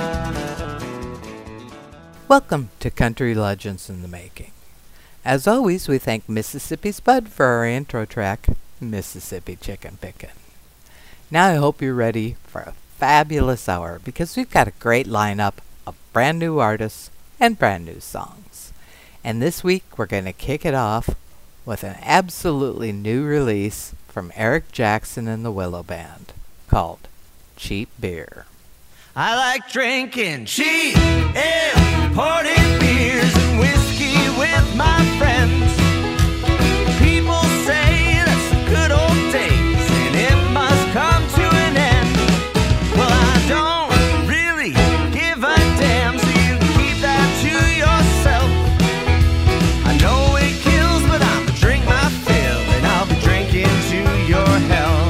Welcome to Country Legends in the Making. As always, we thank Mississippi Spud for our intro track, Mississippi Chicken Pickin'. Now I hope you're ready for a fabulous hour because we've got a great lineup of brand new artists and brand new songs. And this week we're going to kick it off with an absolutely new release from Eric Jackson and the Willow Band called Cheap Beer. I like drinking cheap imported beers and whiskey with my friends. People say that's the good old days and it must come to an end. Well, I don't really give a damn, so you can keep that to yourself. I know it kills, but I'ma drink my fill and I'll be drinking to your health.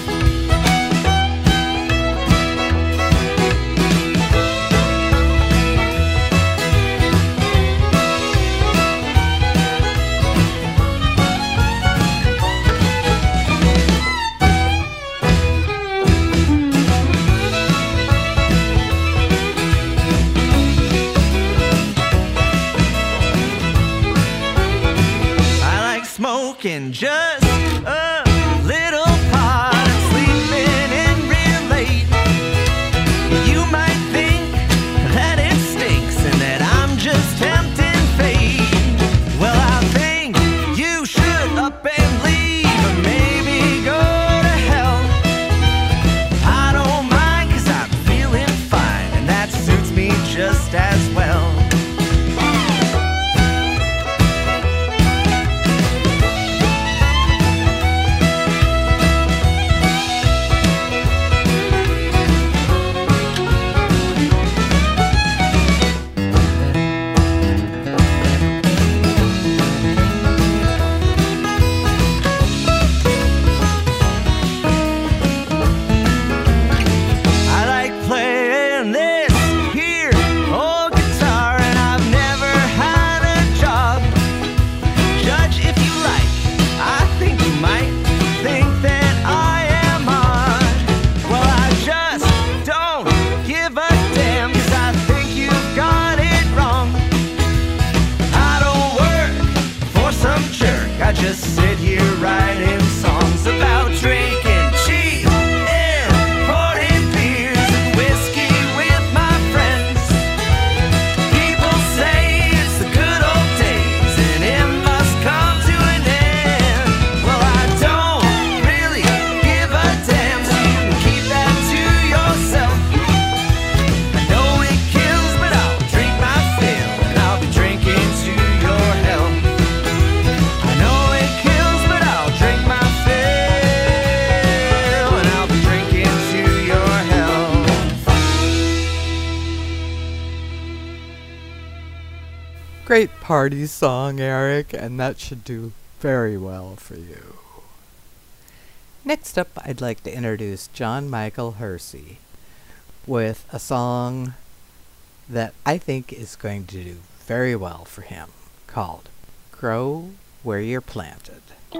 Smoking just a little pot and sleeping in real late. You might think that it stinks and that I'm just tempting fate. Well, I think you should up and leave or maybe go to hell. I don't mind 'cause I'm feeling fine and that suits me just as well. Just sit here writing songs about drinking cheap imported beers and whiskey with my friends. People say it's the good old days and it must come to an end. Well, I don't really give a damn, so you can keep that to yourself. I know it kills, but I'll drink my fill and I'll be drinking to your health. Great party song, Eric, and that should do very well for you. Next up, I'd like to introduce John Michael Hersey with a song that I think is going to do very well for him, called Grow Where You're Planted.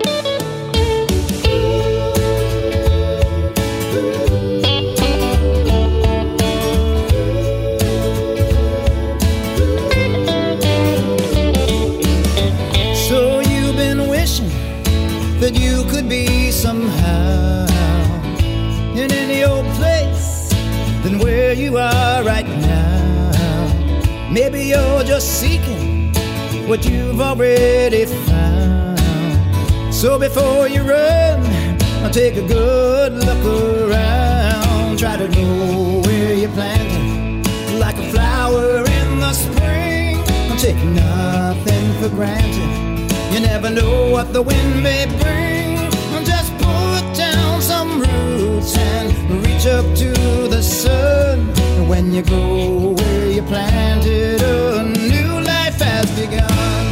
That you could be somehow in any old place than where you are right now. Maybe you're just seeking what you've already found. So before you run, take a good look around. Try to know where you're planted, like a flower in the spring. Take nothing for granted. You never know what the wind may bring. Just put down some roots and reach up to the sun. When you go where you planted, a new life has begun.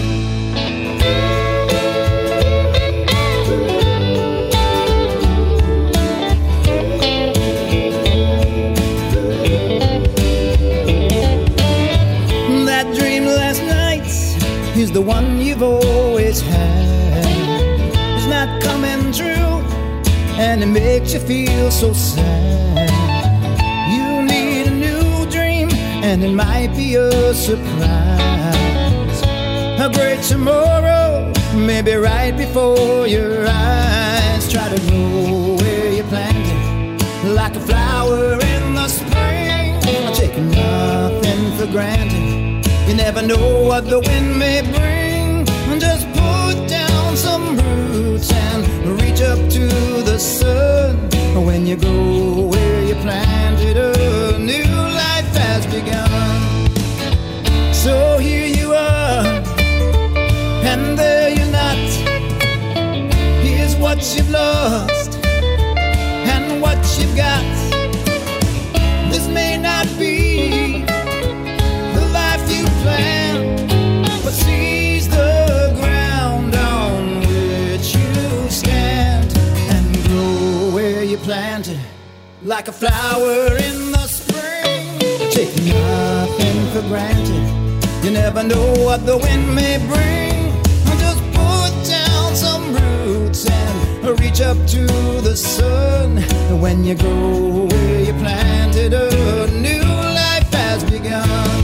That dream last night is the one you've always had. It's not coming true, and it makes you feel so sad. You need a new dream and it might be a surprise. A great tomorrow, maybe right before your eyes. Try to go where you planted, like a flower in the spring, taking nothing for granted. You never know what the wind may bring. Just put down some roots and reach up to the sun. When you go where you planted, a new life has begun. So here you are, and there you're not. Here's what you've lost and what you've got. This may not be the life you planned, but seize the ground on which you stand and grow where you planted, like a flower in the spring. Take nothing for granted. You never know what the wind may bring. Just put down some roots and reach up to the sun. When you go where you planted, a new life has begun.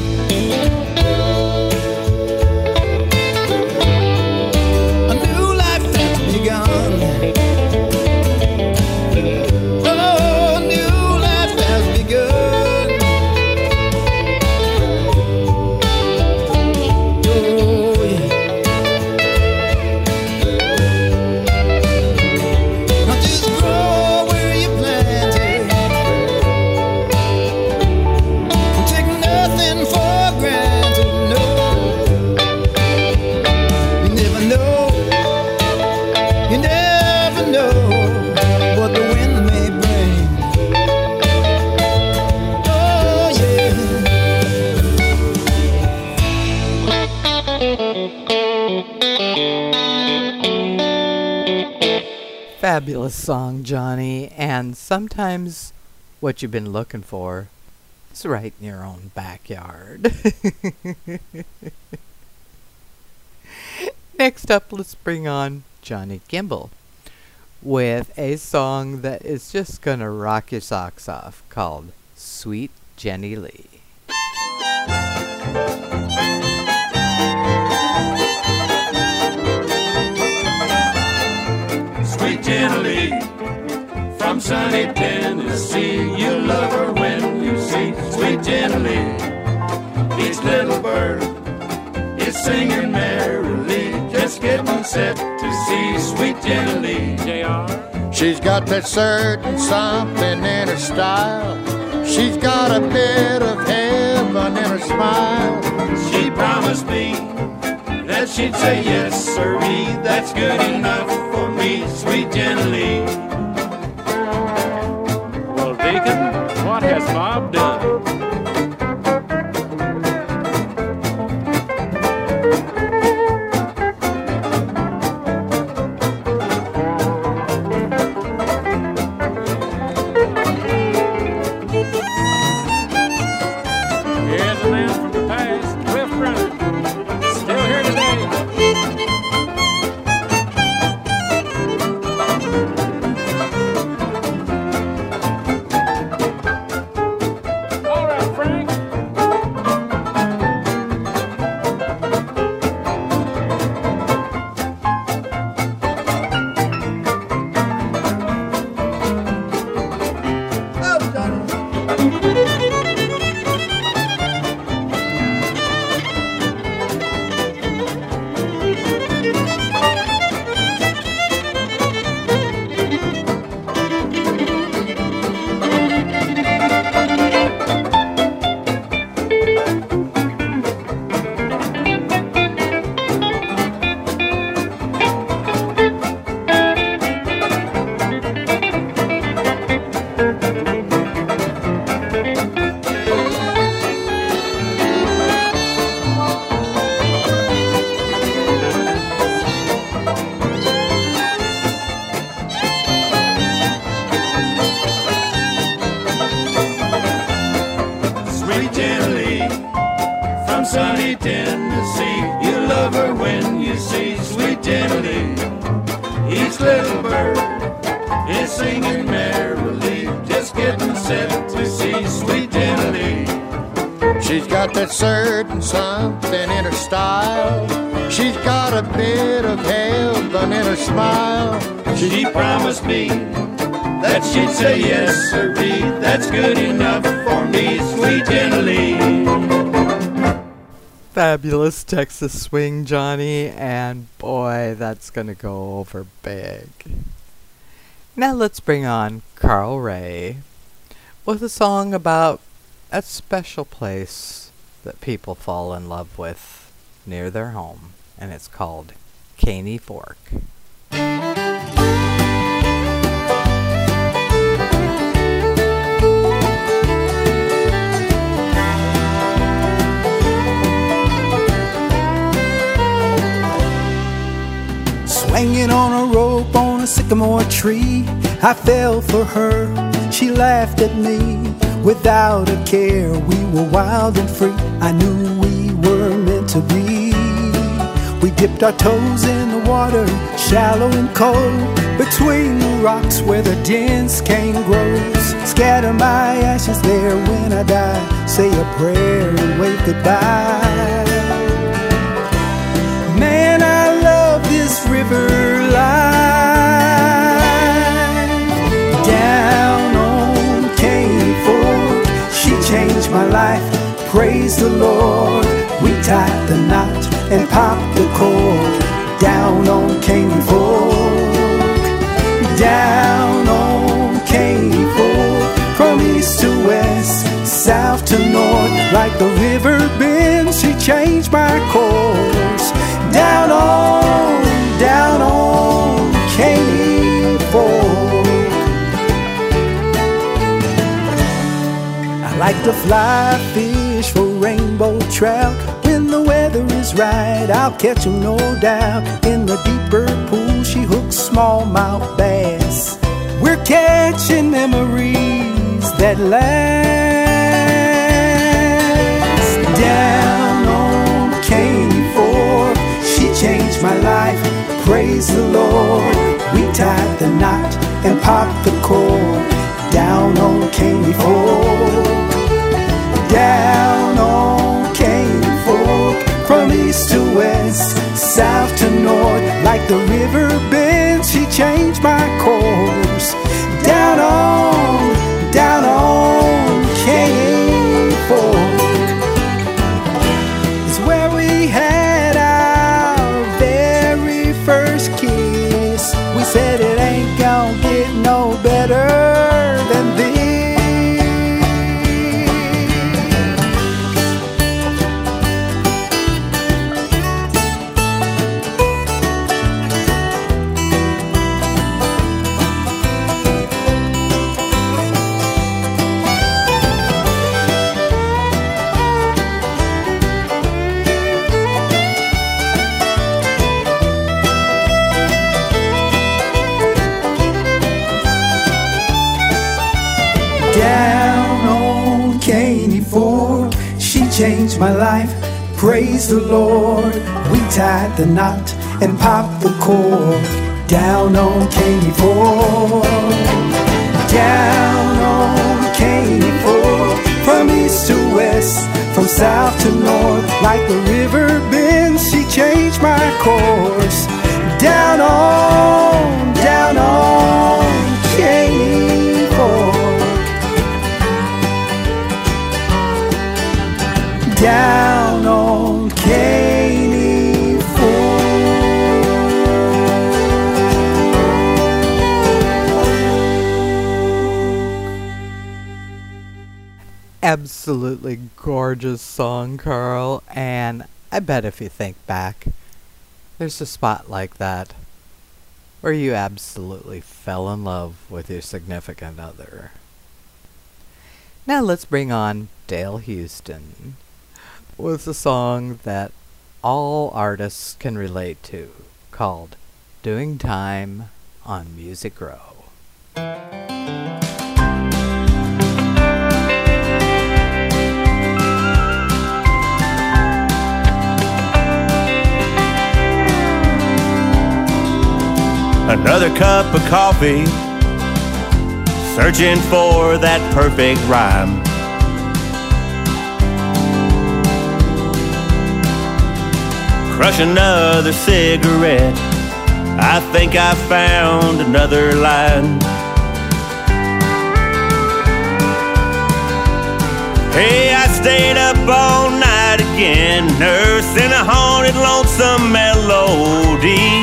A new life has begun. Oh, a new life has begun. Oh, yeah. Now just grow where you planted. Take nothing for granted, no. You never know what the wind may bring. Oh, yeah. Fabulous song, Johnny, and sometimes what you've been looking for is right in your own backyard. Next up, let's bring on Johnny Kimball with a song that is just gonna rock your socks off, called Sweet Jenny Lee. Sweet Jenny Lee, from sunny Tennessee, you love her when you see Sweet Jenny Lee. Each little bird is singing merrily, just getting set to see Sweet Jenny Lee. J.R. She's got that certain something in her style. She's got a bit of heaven in her smile. She promised me that she'd say yes, sirree, that's good enough for me, Sweet Jenny Lee. Well, Deacon, what has Bob done? Here's a man from the past, Cliff Runner, still here today. All right, Frank. Sweet Jenny Lee, from sunny Tennessee, you love her when you see Sweet Jenny Lee. Each little bird is singing merrily, just getting set to see Sweet Jenny Lee. She's got that certain something in her style. She's got a bit of heaven in her smile. She promised me that she'd say yes, sirree. That's good enough for me, sweet Jenny. Fabulous Texas Swing, Johnny, and boy, that's gonna go over big. Now let's bring on Carl Ray with a song about a special place that people fall in love with near their home, and it's called Caney Fork. Swinging on a rope on a sycamore tree, I fell for her, she laughed at me. Without a care, we were wild and free. I knew we were meant to be. We dipped our toes in the water, shallow and cold, between the rocks where the dense cane grows. Scatter my ashes there when I die, say a prayer and wave goodbye. Man, I love this river life. Down on Caney Fork, she changed my life, praise the Lord. We tied the knot and popped the cord. Down on Caney Fork, down on Caney Fork, from east to west, south to north, like the river bends, she changed my course. Down on Caney Fork. I like to fly fish for rainbow trout. When the weather is right, I'll catch 'em, no doubt. In the deeper pool, she hooks smallmouth bass. We're catching memories that last. Down on Caney Fork, she changed my life, praise the Lord. We tied the knot and popped the cord. Down on Caney Fork, down on Caney Fork, from east to west, south to north, like the river bends, she changed my course. Down on Caney Fork is where we had our very first kiss. We said it ain't gonna get no better than this. Down on Caney Fork, she changed my life, praise the Lord. We tied the knot and popped the cord. Down on Caney Fork, down on Caney Fork, from east to west, from south to north, like the river bends, she changed my course. Down on Caney Fork. Down on Caney Fork. Absolutely gorgeous song, Carl, and I bet if you think back, there's a spot like that where you absolutely fell in love with your significant other. Now let's bring on Dale Houston with a song that all artists can relate to, called Doing Time on Music Row. Another cup of coffee, searching for that perfect rhyme. crush another cigarette. I think I found another line. Hey, I stayed up all night again, nursing a haunted, lonesome melody.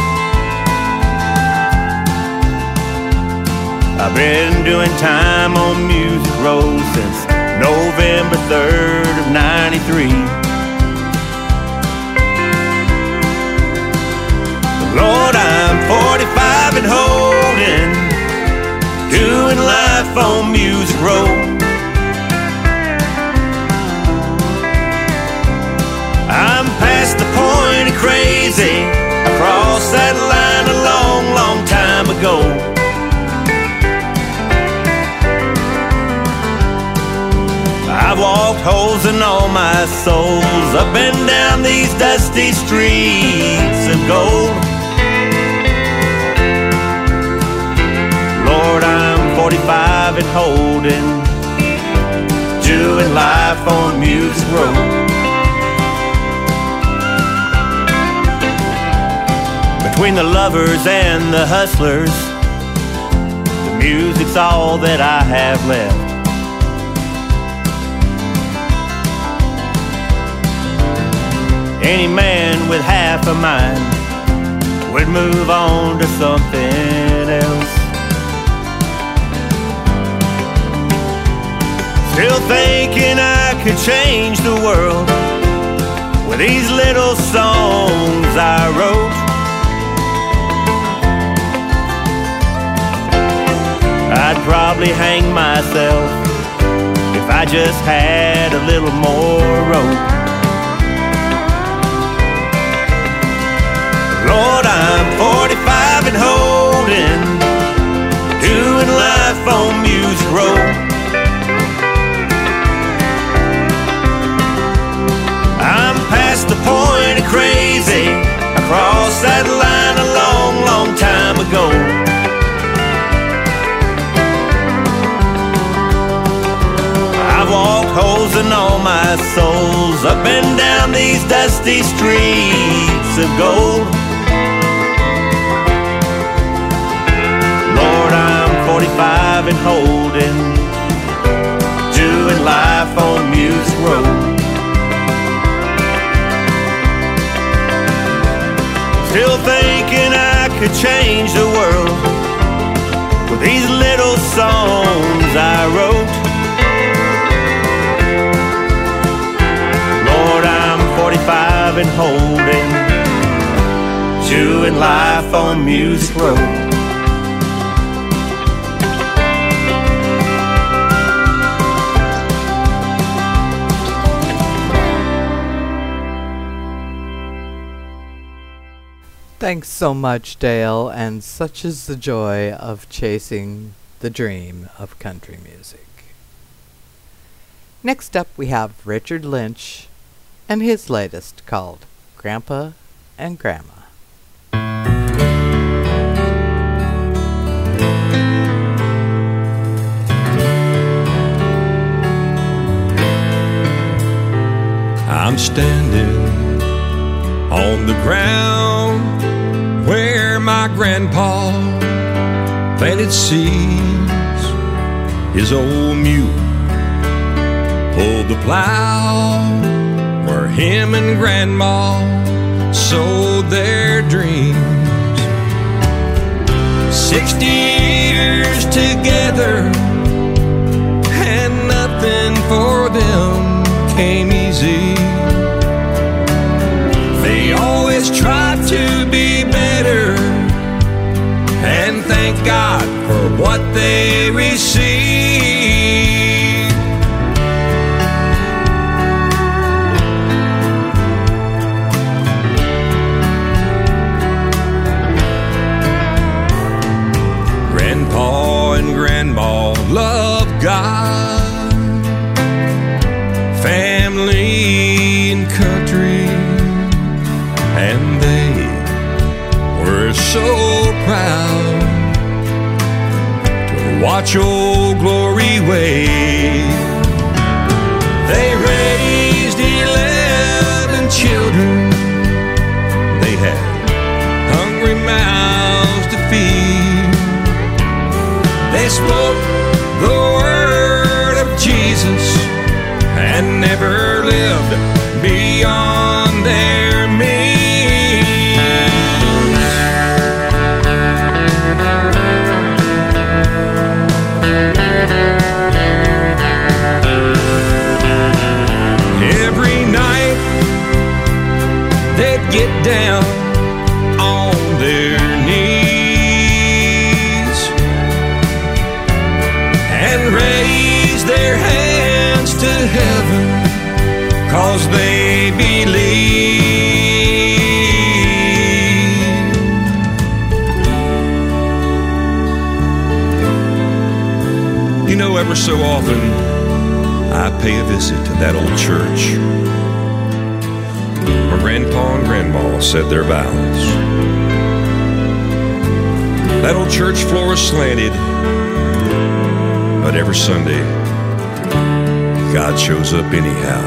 I've been doing time on Music Row since November 3rd of '93. Lord, I'm 45 and holding, doing life on Music Row. I'm past the point of crazy, I crossed that line a long, long time ago. I've walked holes in all my souls, up and down these dusty streets of gold. Lord, I'm 45 and holding, doing life on Music Row. Between the lovers and the hustlers, the music's all that I have left. Any man with half a mind would move on to something else. Still thinking I could change the world with these little songs I wrote. I'd probably hang myself if I just had a little more rope. Lord, I'm 45 and holding, doing life on Music Row. I'm past the point of crazy, I crossed that line a long, long time ago. I've walked holes in all my souls, up and down these dusty streets of gold. Lord, I'm 45 and holding, doing life on Music Row. Still thinking I could change the world with these little songs I wrote. Lord, I'm 45 and holding, doing life on Music Row. Thanks so much, Dale, and such is the joy of chasing the dream of country music. Next up we have Richard Lynch and his latest called Grandpa and Grandma. I'm standing on the ground where my grandpa planted seeds. His old mule pulled the plow where him and grandma sowed their dreams. 60 years together and nothing for them came easy. They always tried to be better and thank God for what they received. Grandpa and Grandma loved God, family and country, and they were so proud to watch old Glory wave. They raised 11 children Every night they'd get down on their knees and raise their hands to heaven, 'cause they believe. You know, ever so often I pay a visit to that old church where Grandpa and Grandma said their vows. That old church floor is slanted, but every Sunday God shows up anyhow.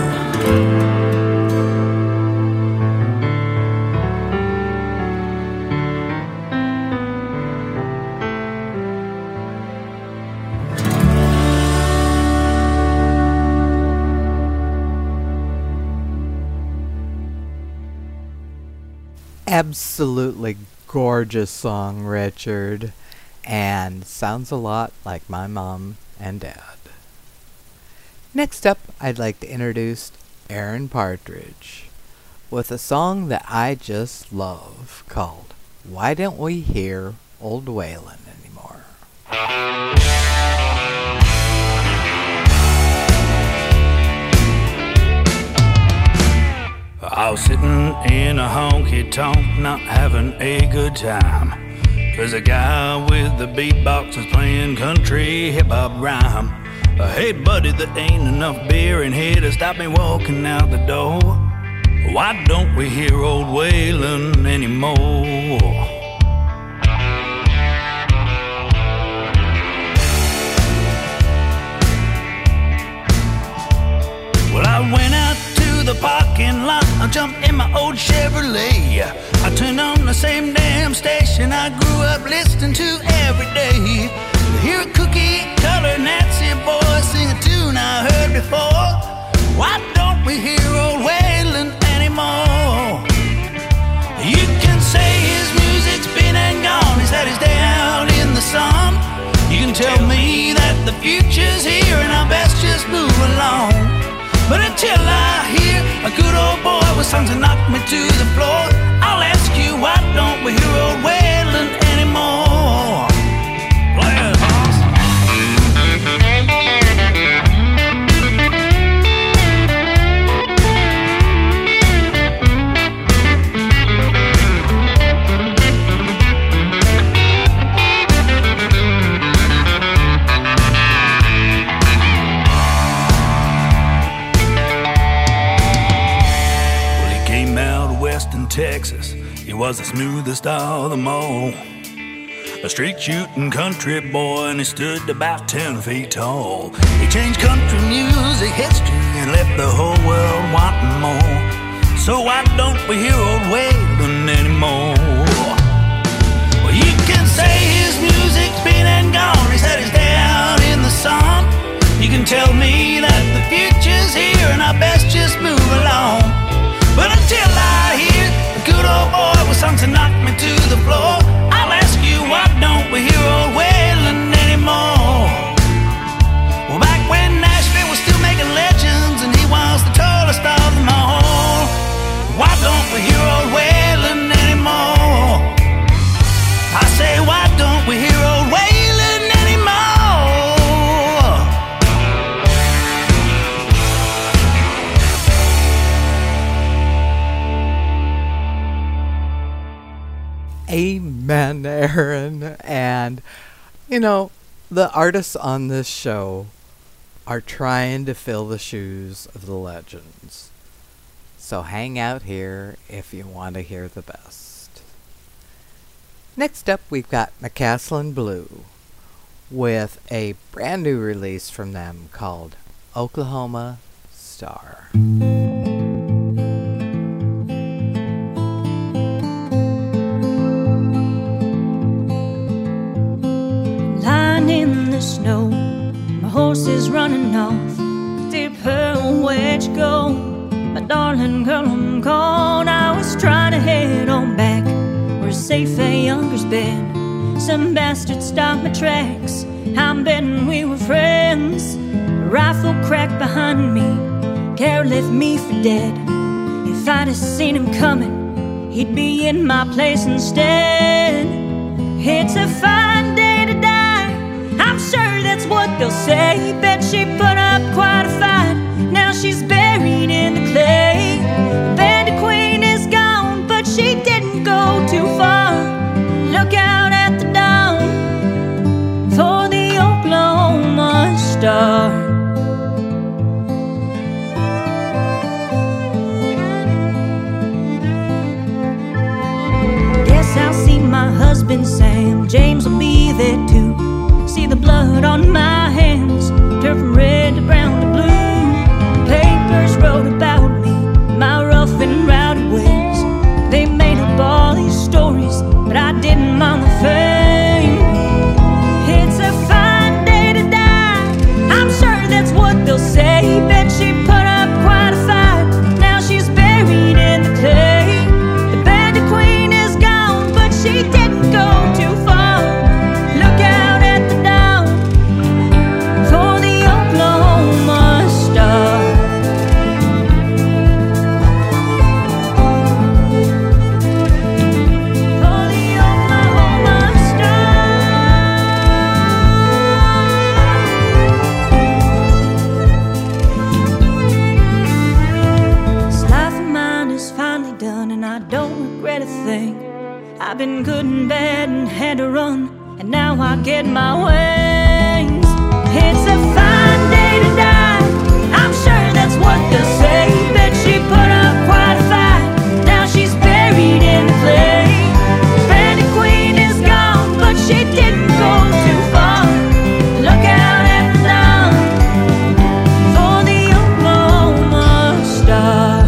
Absolutely gorgeous song, Richard, and sounds a lot like my mom and dad. Next up, I'd like to introduce Aaron Partridge with a song that I just love called Why Don't We Hear Old Waylon Anymore? I was sitting in a honky-tonk, not having a good time, 'cause a guy with the beatbox was playing country hip-hop rhyme. Hey buddy, there ain't enough beer in here to stop me walking out the door. Why don't we hear old Waylon anymore? Well, I went out the parking lot, I jumped in my old Chevrolet. I turned on the same damn station I grew up listening to every day. To hear a cookie-colored Nancy boy sing a tune I heard before. Why don't we hear old Waylon anymore? You can say his music's been and gone, he's had his day out in the sun. You can tell me that the future's here and I best just move along. But until I hear a good old boy with songs that knock me to the floor, I'll ask you, why don't we hear old Waylon anymore? Play it, boss. Texas, he was the smoothest of them all. A street shooting country boy, and he stood about 10 feet tall. He changed country music history and left the whole world wanting more. So why don't we hear old Waylon anymore? Well, you can say his music's been and gone, he's had his day out in the sun. You can tell me that the future's here and I best just move along. But until I hear a good old boy with songs to knock me to the floor, I'll ask you, why don't we hear old Waylon anymore? Well, back when Nashville was still making legends and he was the tallest of them all, why don't we hear old Waylon anymore? I say, why don't we hear old Waylon anymore? Amen, Aaron. And, you know, the artists on this show are trying to fill the shoes of the legends. So hang out here if you want to hear the best. Next up, we've got McCaslin Blue with a brand new release from them called Oklahoma Star. In the snow, my horse is running off. Dear Pearl, where'd you go? My darling girl, I'm gone. I was trying to head on back where safe a younger's been. Some bastard stopped my tracks. I'm betting we were friends. A rifle cracked behind me. Care left me for dead. If I'd have seen him coming, he'd be in my place instead. It's a fine day to die, I'm sure that's what they'll say. Bet she put up quite a fight, now she's buried in the clay. Bandit Queen is gone, but she didn't go too far. Look out at the dawn for the Oklahoma Star. I'll see my husband Sam, James will be there too. See the blood on my hands turn from red to brown to blue. Papers wrote about me, my rough and rowdy ways. They made up all these stories, but I didn't mind the fame. It's a fine day to die, I'm sure that's what they'll say. Bet she put up quite a fight, now she's buried in the clay. The Bandit Queen is gone, but she didn't go too far. Look out at the dawn for the Oklahoma Star. For the Oklahoma Star. This life of mine is finally done, and I don't regret a thing. I've been good and bad and had to run, and now I get my wings. It's a fine day to die, I'm sure that's what they'll say. Bet she put up quite a fight, now she's buried in the clay. Bandit Queen is gone, but she didn't go too far. Look out at the dawn for the Oklahoma Star.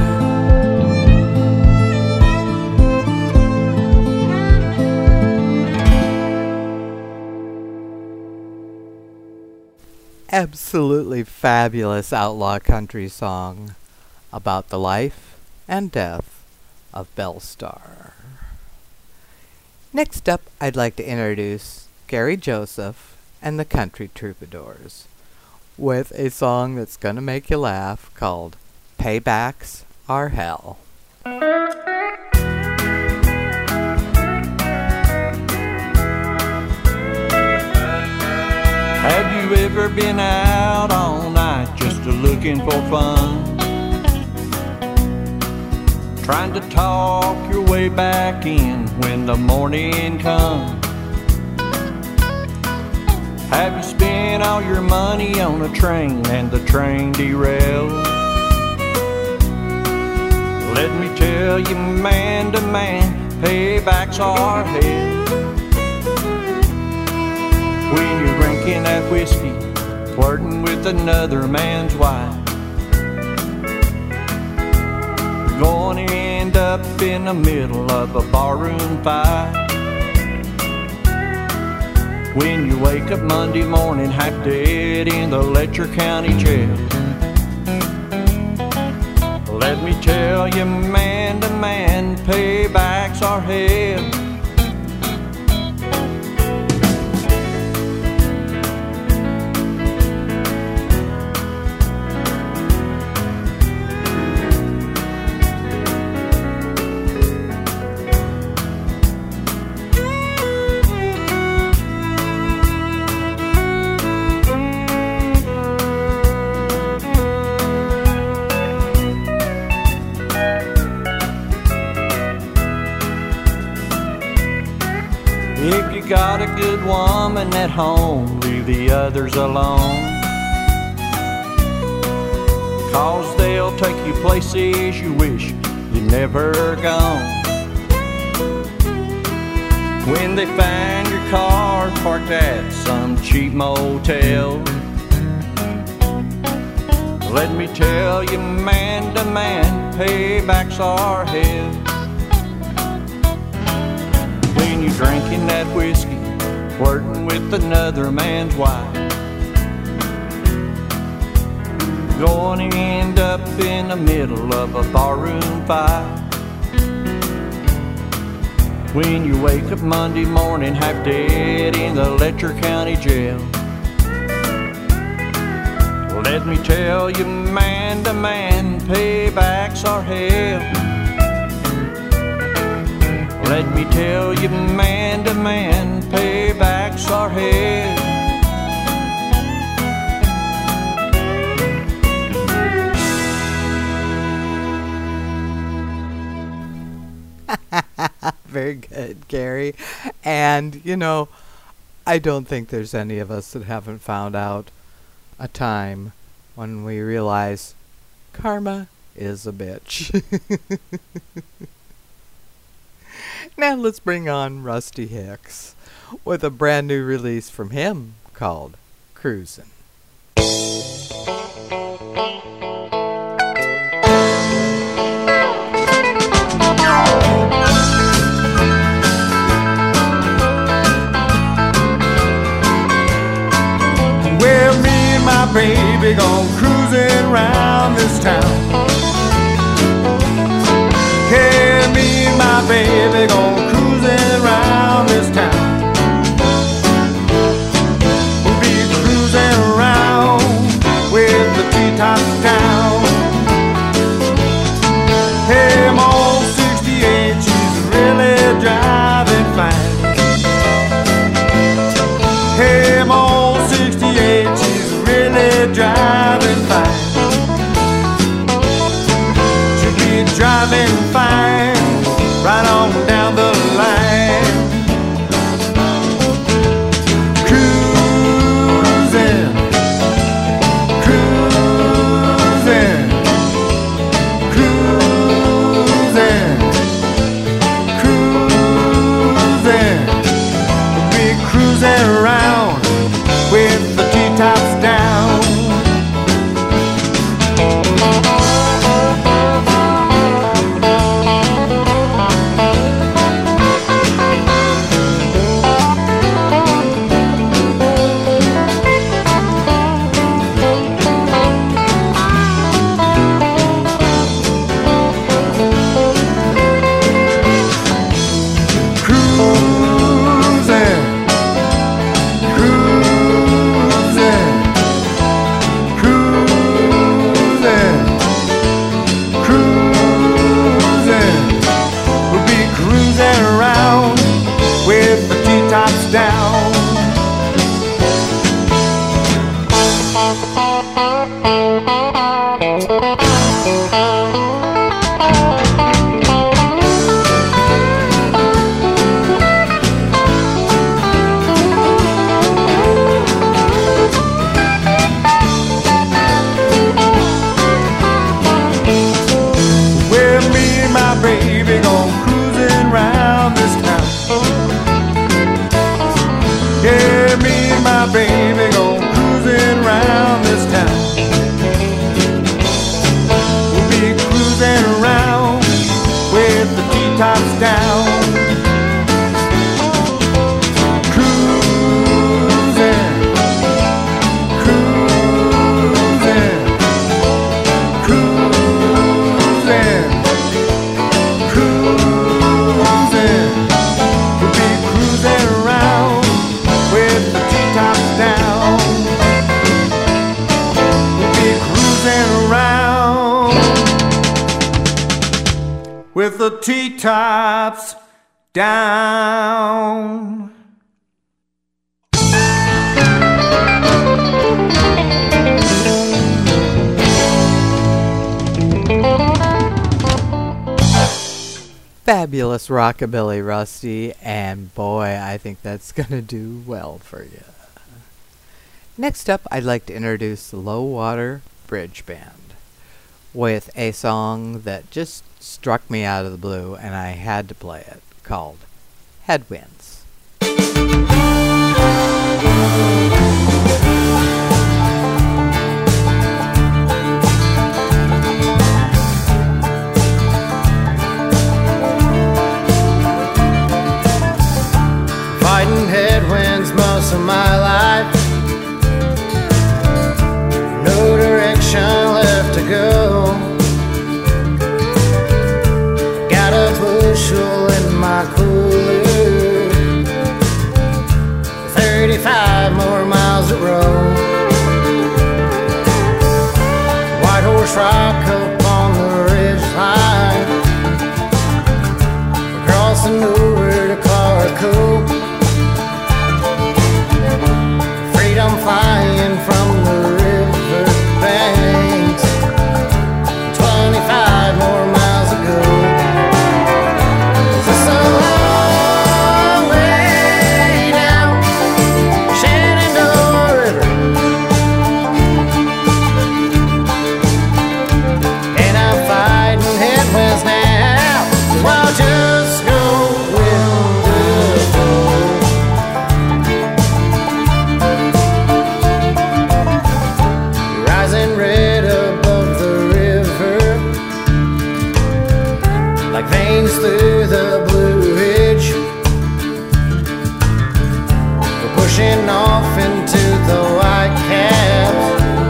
Absolutely fabulous outlaw country song about the life and death of Belle Starr. Next up, I'd like to introduce Gary Joseph and the Country Troubadours with a song that's gonna make you laugh called Paybacks Are Hell. Have you ever been out all night just looking for fun? Trying to talk your way back in when the morning comes? Have you spent all your money on a train and the train derailed? Let me tell you, man to man, paybacks are hell. When you're drinking that whiskey, flirting with another man's wife, you're going to end up in the middle of a barroom fight. When you wake up Monday morning half dead in the Letcher County jail, let me tell you, man to man, paybacks are hell. If you got a good woman at home, leave the others alone, 'cause they'll take you places you wish you'd never gone. When they find your car parked at some cheap motel, let me tell you, man to man, paybacks are hell. When you're drinking that whiskey, flirting with another man's wife, going to end up in the middle of a barroom fight. When you wake up Monday morning half dead in the Letcher County jail, let me tell you, man man to man, paybacks are hell. Let me tell you, man to man, paybacks are hell. Very good, Gary. And, you know, I don't think there's any of us that haven't found out a time when we realize karma is a bitch. Now let's bring on Rusty Hicks with a brand new release from him called Cruisin'. Well, me and my baby gone cruising around this town. Yeah, me and my baby gone cruising around this town. We'll be cruising around with the T-tops down. Hey, I'm on 68, she's really driving fine. Hey, I'm on 68, she's really driving fine. She'll be driving fine right on down the line. Cruising, cruising, cruising, cruising. We'll be cruising around with the T-tops down. Cruising, cruising, cruising, cruising. We'll be cruising around with the T-tops down. Well, me and my baby gone cruising around this town. Yeah, me and my baby gone cruising around this town. We'll be cruising around with the T-tops down. Cruising, cruising, cruising, cruising. We'll be cruising around with the T-tops down. We'll be cruising around with the T-tops down. Fabulous rockabilly, Rusty, and boy, I think that's gonna do well for you. Next up, I'd like to introduce the Low Water Bridge Band with a song that just struck me out of the blue, and I had to play it, called Headwinds. Fighting headwinds most of my life. No direction left to go. Got a bushel in my cooler. like veins through the Blue Ridge. We're pushing off into the White Caps.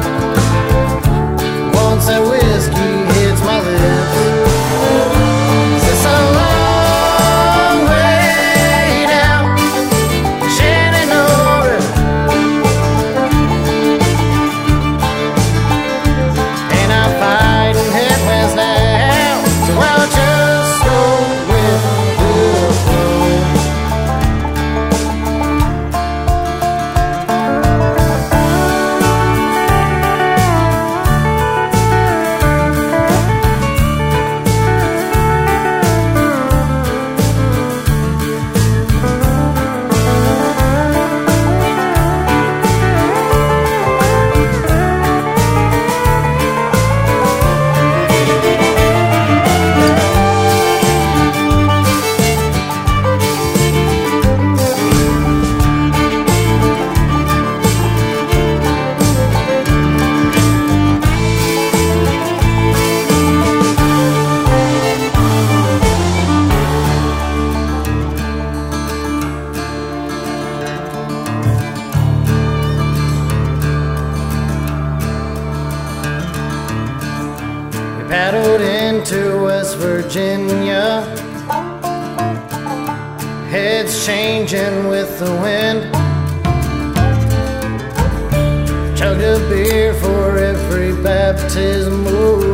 Once that whiskey hits my lips, it's a long way down Shenandoah, and I'm fighting headwinds now, so I'll just go with the flow. Paddled into West Virginia, heads changing with the wind. Chugged a beer for every baptism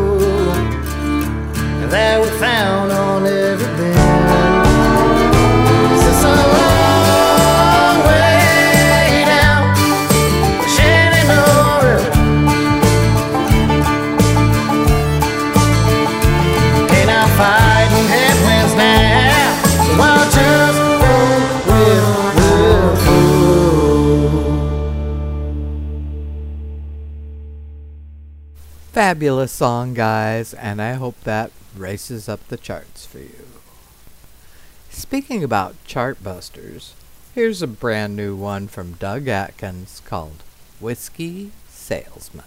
that we found on every bend. It's a long way down Shenandoah, fighting headwinds now, so I'll just go with the flow. Fabulous song, guys, and I hope that races up the charts for you. Speaking about chart busters, here's a brand new one from Doug Atkins called Whiskey Salesman.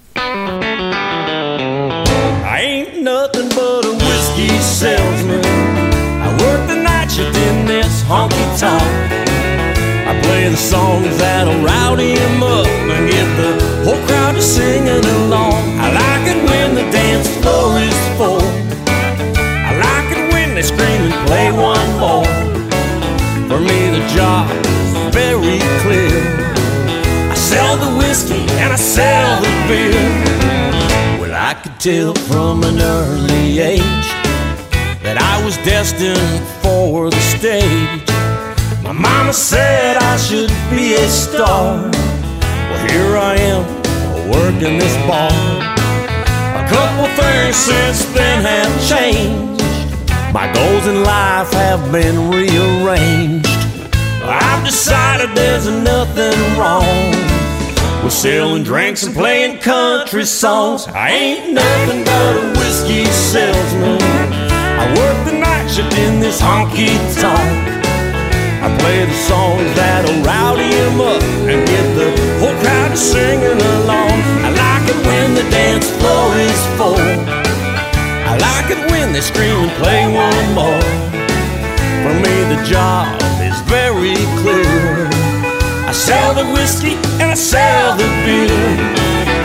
I ain't nothing but a whiskey salesman. I work the night shift in this honky-tonk. I play the songs that'll rowdy him up and get the whole crowd to singing along. I like it when the dance floor is full. I like it when they scream and play one more. For me the job is very clear. I sell the whiskey and I sell the beer. I could tell from an early age that I was destined for the stage. My mama said I should be a star. Well, here I am, working this bar. A couple things since then have changed. My goals in life have been rearranged. I've decided there's nothing wrong with selling drinks and playing country songs. I ain't nothing but a whiskey salesman. I work the night shift in this honky-tonk. I play the songs that'll rowdy him up and get the whole crowd to singing along. I like it when the dance floor is full. I like it when they scream and play one more. For me the job is very clear. I sell the whiskey and I sell the beer.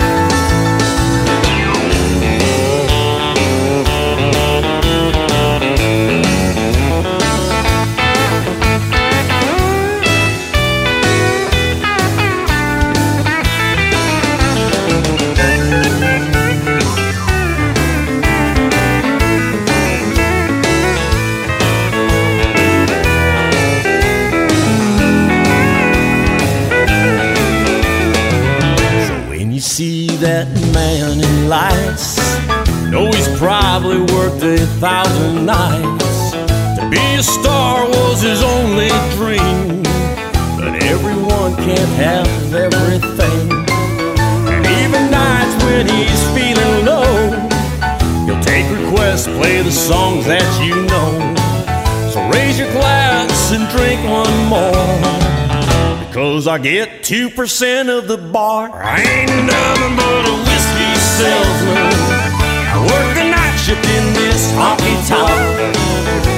See that man in lights, know he's probably worked 1,000 nights. To be a star was his only dream, but everyone can't have everything. And even nights when he's feeling low, he'll take requests, play the songs that you know. So raise your glass and drink one more, 'cause I get 2% of the bar. I ain't nothing but a whiskey salesman. I work the night shift in this honky-tonk.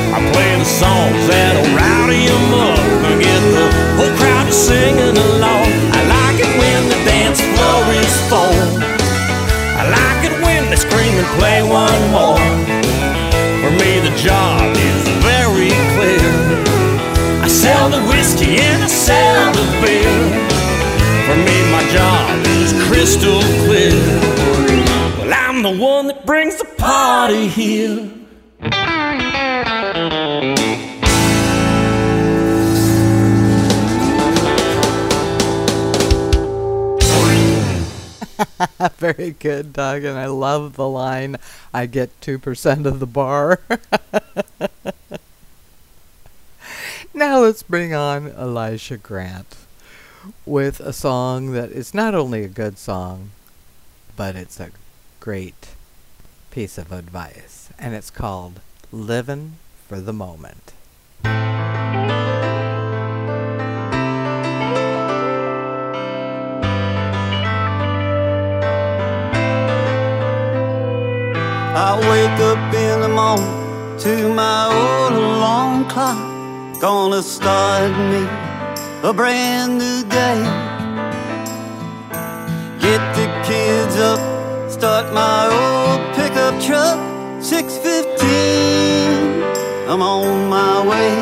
the songs that'll rowdy 'em up and get the whole crowd to singing along. I like it when the dance floor is full. I like it when they scream and play one more. For me the job is very clear. I sell the whiskey and I sell the beer. For me my job is crystal clear. Well, I'm the one that brings the party here. Very good, Doug, and I love the line, I get 2% of the bar. Now let's bring on Elisha Grant with a song that is not only a good song, but it's a great piece of advice, and it's called Livin' for the Moment. I wake up in the morning to my old alarm clock, gonna start me a brand new day. Get the kids up, start my old pickup truck. 6:15, I'm on my way.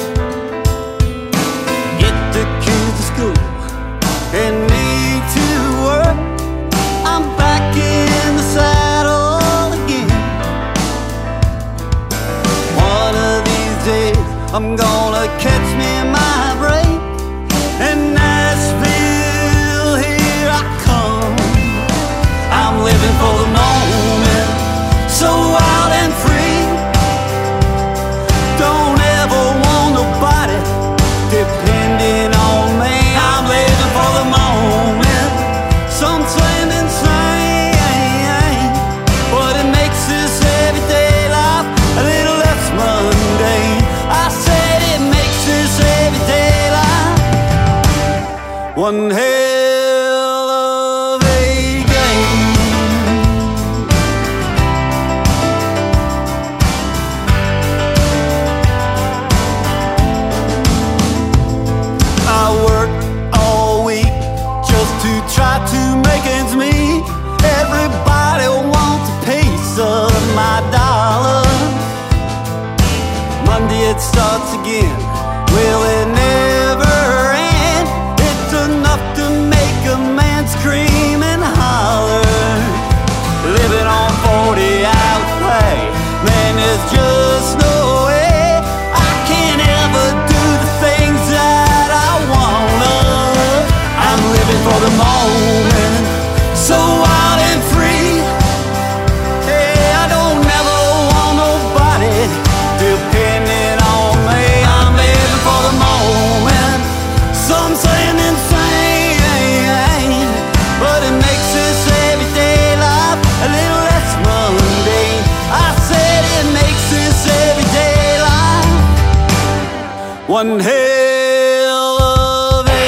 Get the kids to school and me to work. I'm back in the saddle. I'm gonna catch me my break. And Nashville, here I come. I'm living for the moment, so wild and free. Don't ever want nobody depending on me. I'm living for the moment, something insane, but it makes this everyday life a little less mundane. I said it makes this everyday life one hell of a game. I work all week just to try to make ends meet. Everybody wants a piece of my dollar. Monday it starts again, will it never end? It's enough to make a man scream and holler. Living on 40-hour pay, man, there's just no way I can ever do the things that I wanna. I'm living for the moment, so wild and free. Hey, I don't never want nobody depending on me. I'm living for the moment, something insane, but it makes this everyday life a little less mundane. I said it makes this everyday life one hell of a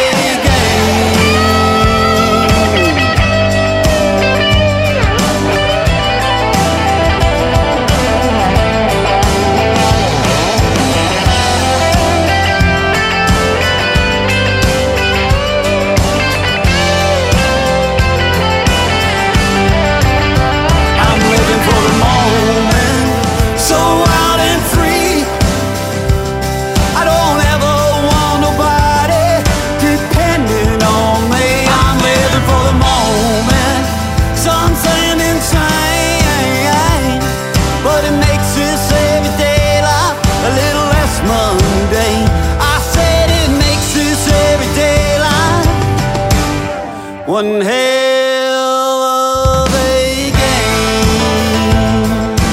one hell of a game.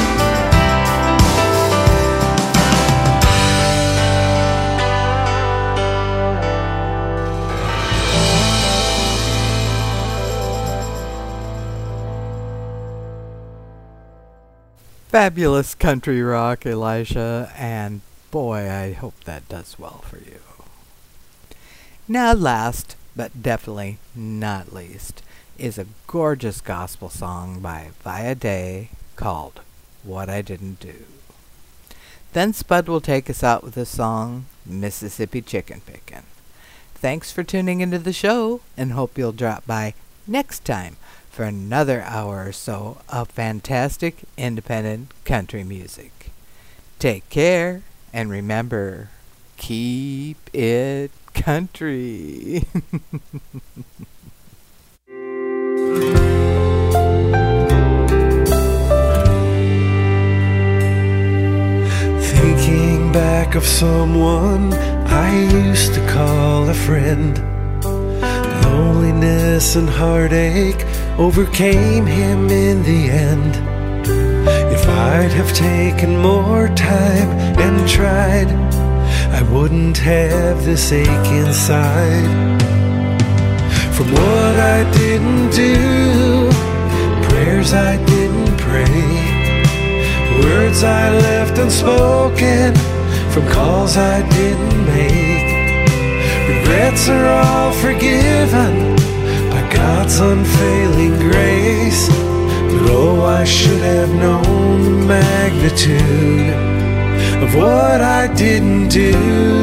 Fabulous country rock, Elisha, and boy, I hope that does well for you. Now last, but definitely not least, is a gorgeous gospel song by Via Day called What I Didn't Do. Then Spud will take us out with the song Mississippi Chicken Pickin'. Thanks for tuning into the show, and hope you'll drop by next time for another hour or so of fantastic independent country music. Take care, and remember, keep it country. Thinking back of someone I used to call a friend, loneliness and heartache overcame him in the end. If I'd have taken more time and tried, I wouldn't have this ache inside. From what I didn't do, prayers I didn't pray, words I left unspoken, from calls I didn't make. Regrets are all forgiven by God's unfailing grace. But oh, I should have known the magnitude of what I didn't do.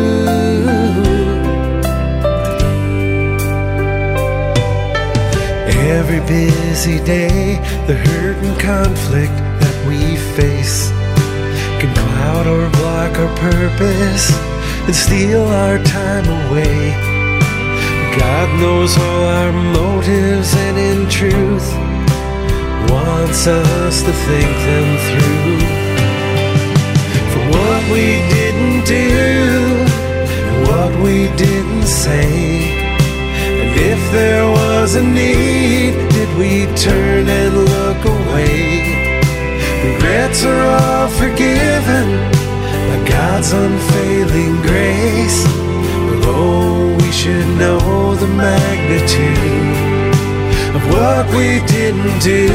Every busy day, the hurt and conflict that we face can cloud or block our purpose and steal our time away. God knows all our motives, and in truth wants us to think them through. For what we didn't do and what we didn't say, and if there was a need, did we turn and look away? Regrets are all forgiven by God's unfailing grace. But oh, we should know the magnitude of what we didn't do.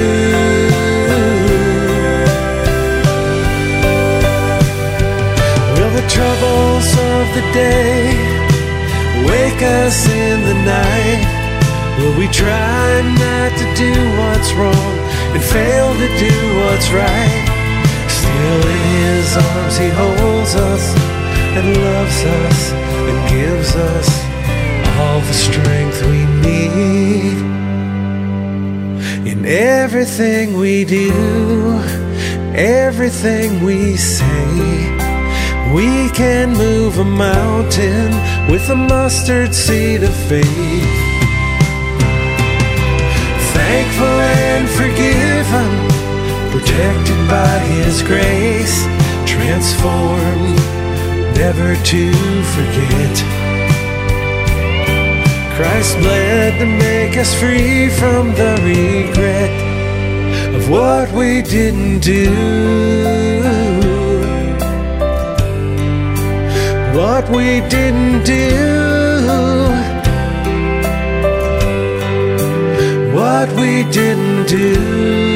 Will the troubles of the day wake us in the night? Will we try not to do what's wrong and fail to do what's right? Still in His arms He holds us and loves us and gives us all the strength we need. In everything we do, everything we say, we can move a mountain with a mustard seed of faith. Thankful and forgiven, protected by His grace, transformed, never to forget. Christ bled to make us free from the regret of what we didn't do. What we didn't do. What we didn't do.